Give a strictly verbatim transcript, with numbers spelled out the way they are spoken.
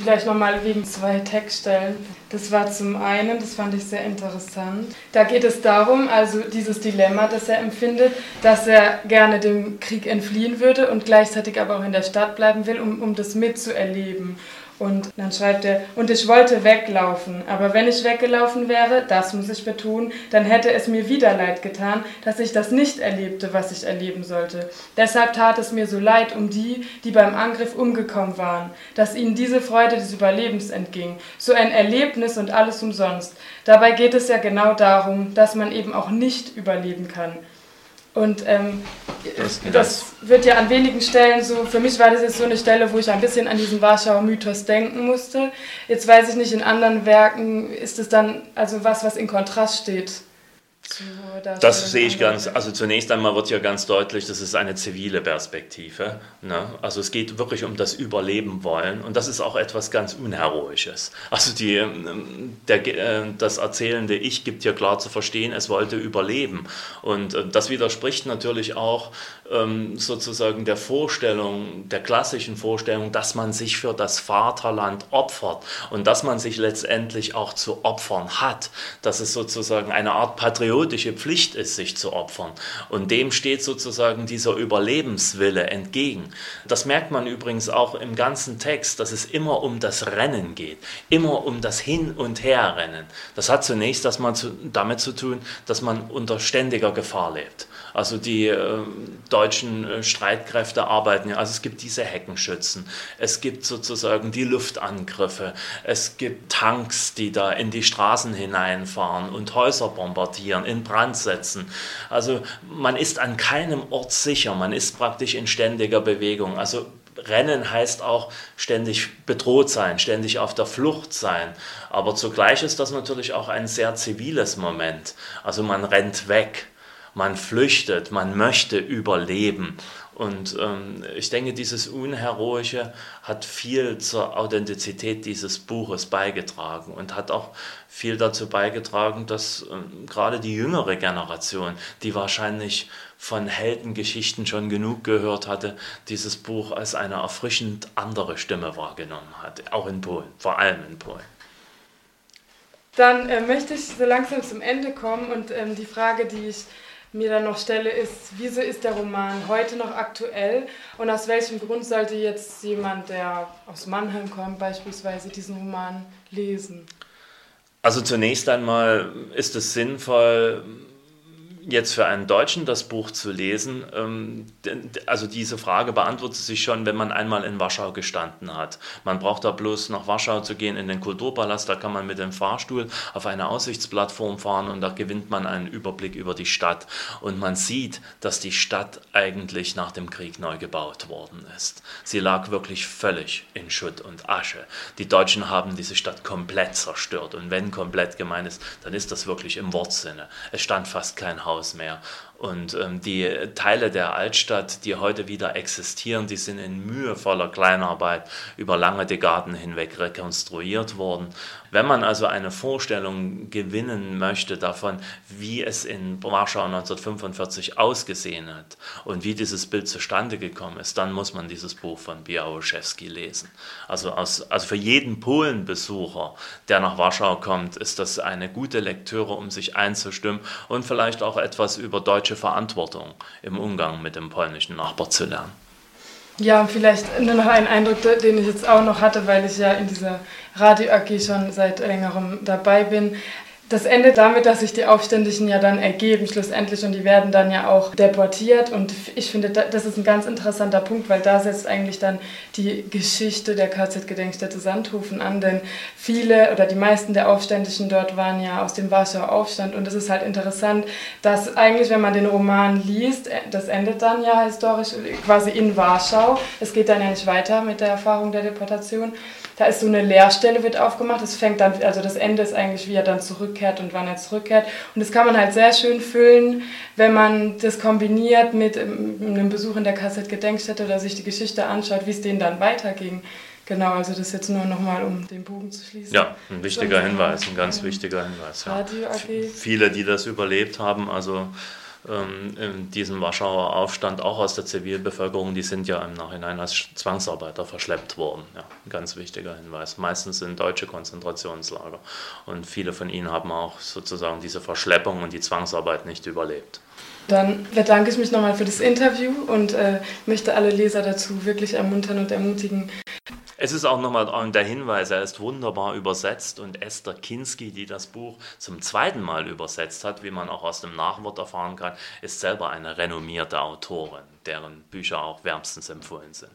vielleicht nochmal wegen zwei Textstellen. Das war zum einen, das fand ich sehr interessant. Da geht es darum, also dieses Dilemma, das er empfindet, dass er gerne dem Krieg entfliehen würde und gleichzeitig aber auch in der Stadt bleiben will, um, um das mitzuerleben. Und dann schreibt er, und ich wollte weglaufen, aber wenn ich weggelaufen wäre, das muss ich betonen, dann hätte es mir wieder leid getan, dass ich das nicht erlebte, was ich erleben sollte. Deshalb tat es mir so leid um die, die beim Angriff umgekommen waren, dass ihnen diese Freude des Überlebens entging. So ein Erlebnis und alles umsonst. Dabei geht es ja genau darum, dass man eben auch nicht überleben kann. Und ähm, das, das wird ja an wenigen Stellen so, für mich war das jetzt so eine Stelle, wo ich ein bisschen an diesen Warschauer Mythos denken musste. Jetzt weiß ich nicht, in anderen Werken ist es dann also was, was in Kontrast steht. Das sehe ich ganz, also zunächst einmal wird ja ganz deutlich, das ist eine zivile Perspektive, ne? Also es geht wirklich um das Überleben wollen und das ist auch etwas ganz Unheroisches. Also die, der, das erzählende Ich gibt ja klar zu verstehen, es wollte überleben und das widerspricht natürlich auch sozusagen der Vorstellung, der klassischen Vorstellung, dass man sich für das Vaterland opfert und dass man sich letztendlich auch zu opfern hat, dass es sozusagen eine Art Patriotismus Pflicht ist, sich zu opfern. Und dem steht sozusagen dieser Überlebenswille entgegen. Das merkt man übrigens auch im ganzen Text, dass es immer um das Rennen geht, immer um das Hin- und Herrennen. Das hat zunächst das mal zu, damit zu tun, dass man unter ständiger Gefahr lebt. Also die äh, deutschen äh, Streitkräfte arbeiten ja, also es gibt diese Heckenschützen, es gibt sozusagen die Luftangriffe, es gibt Tanks, die da in die Straßen hineinfahren und Häuser bombardieren, in Brand setzen. Also man ist an keinem Ort sicher, man ist praktisch in ständiger Bewegung. Also Rennen heißt auch ständig bedroht sein, ständig auf der Flucht sein. Aber zugleich ist das natürlich auch ein sehr ziviles Moment. Also man rennt weg. Man flüchtet, man möchte überleben. Und ähm, ich denke, dieses Unheroische hat viel zur Authentizität dieses Buches beigetragen und hat auch viel dazu beigetragen, dass ähm, gerade die jüngere Generation, die wahrscheinlich von Heldengeschichten schon genug gehört hatte, dieses Buch als eine erfrischend andere Stimme wahrgenommen hat, auch in Polen, vor allem in Polen. Dann äh, möchte ich so langsam zum Ende kommen und ähm, die Frage, die ich mir dann noch stelle, ist, wieso ist der Roman heute noch aktuell und aus welchem Grund sollte jetzt jemand, der aus Mannheim kommt, beispielsweise diesen Roman lesen? Also zunächst einmal ist es sinnvoll, jetzt für einen Deutschen das Buch zu lesen, also diese Frage beantwortet sich schon, wenn man einmal in Warschau gestanden hat. Man braucht da bloß nach Warschau zu gehen, in den Kulturpalast, da kann man mit dem Fahrstuhl auf eine Aussichtsplattform fahren und da gewinnt man einen Überblick über die Stadt. Und man sieht, dass die Stadt eigentlich nach dem Krieg neu gebaut worden ist. Sie lag wirklich völlig in Schutt und Asche. Die Deutschen haben diese Stadt komplett zerstört und wenn komplett gemeint ist, dann ist das wirklich im Wortsinne. Es stand fast kein Haus mehr. Und ähm, die Teile der Altstadt, die heute wieder existieren, die sind in mühevoller Kleinarbeit über lange Dekaden hinweg rekonstruiert worden. Wenn man also eine Vorstellung gewinnen möchte davon, wie es in Warschau neunzehnhundertfünfundvierzig ausgesehen hat und wie dieses Bild zustande gekommen ist, dann muss man dieses Buch von Białoszewski lesen. Also, aus, also für jeden Polenbesucher, der nach Warschau kommt, ist das eine gute Lektüre, um sich einzustimmen und vielleicht auch etwas über deutsche Verantwortung im Umgang mit dem polnischen Nachbar zu lernen. Ja, und vielleicht nur noch ein Eindruck, den ich jetzt auch noch hatte, weil ich ja in dieser Radio-A G schon seit längerem dabei bin. Das endet damit, dass sich die Aufständischen ja dann ergeben schlussendlich und die werden dann ja auch deportiert und ich finde, das ist ein ganz interessanter Punkt, weil da setzt eigentlich dann die Geschichte der K Z-Gedenkstätte Sandhofen an, denn viele oder die meisten der Aufständischen dort waren ja aus dem Warschauer Aufstand und es ist halt interessant, dass eigentlich, wenn man den Roman liest, das endet dann ja historisch quasi in Warschau, es geht dann ja nicht weiter mit der Erfahrung der Deportation. Da ist so eine Leerstelle, wird aufgemacht. Es fängt dann, also das Ende ist eigentlich, wie er dann zurückkehrt und wann er zurückkehrt. Und das kann man halt sehr schön füllen, wenn man das kombiniert mit einem Besuch in der K Z-Gedenkstätte oder sich die Geschichte anschaut, wie es denen dann weiterging. Genau, also das jetzt nur nochmal, um den Bogen zu schließen. Ja, ein wichtiger Hinweis, ein ganz wichtiger Hinweis. Ja. Radio A G. Viele, die das überlebt haben, also ähm, in diesem Warschauer Aufstand, auch aus der Zivilbevölkerung, die sind ja im Nachhinein als Zwangsarbeiter verschleppt worden. Ja, ein ganz wichtiger Hinweis. Meistens in deutsche Konzentrationslager. Und viele von ihnen haben auch sozusagen diese Verschleppung und die Zwangsarbeit nicht überlebt. Dann bedanke ich mich nochmal für das Interview und äh, möchte alle Leser dazu wirklich ermuntern und ermutigen. Es ist auch nochmal der Hinweis, er ist wunderbar übersetzt und Esther Kinsky, die das Buch zum zweiten Mal übersetzt hat, wie man auch aus dem Nachwort erfahren kann, ist selber eine renommierte Autorin, deren Bücher auch wärmstens empfohlen sind.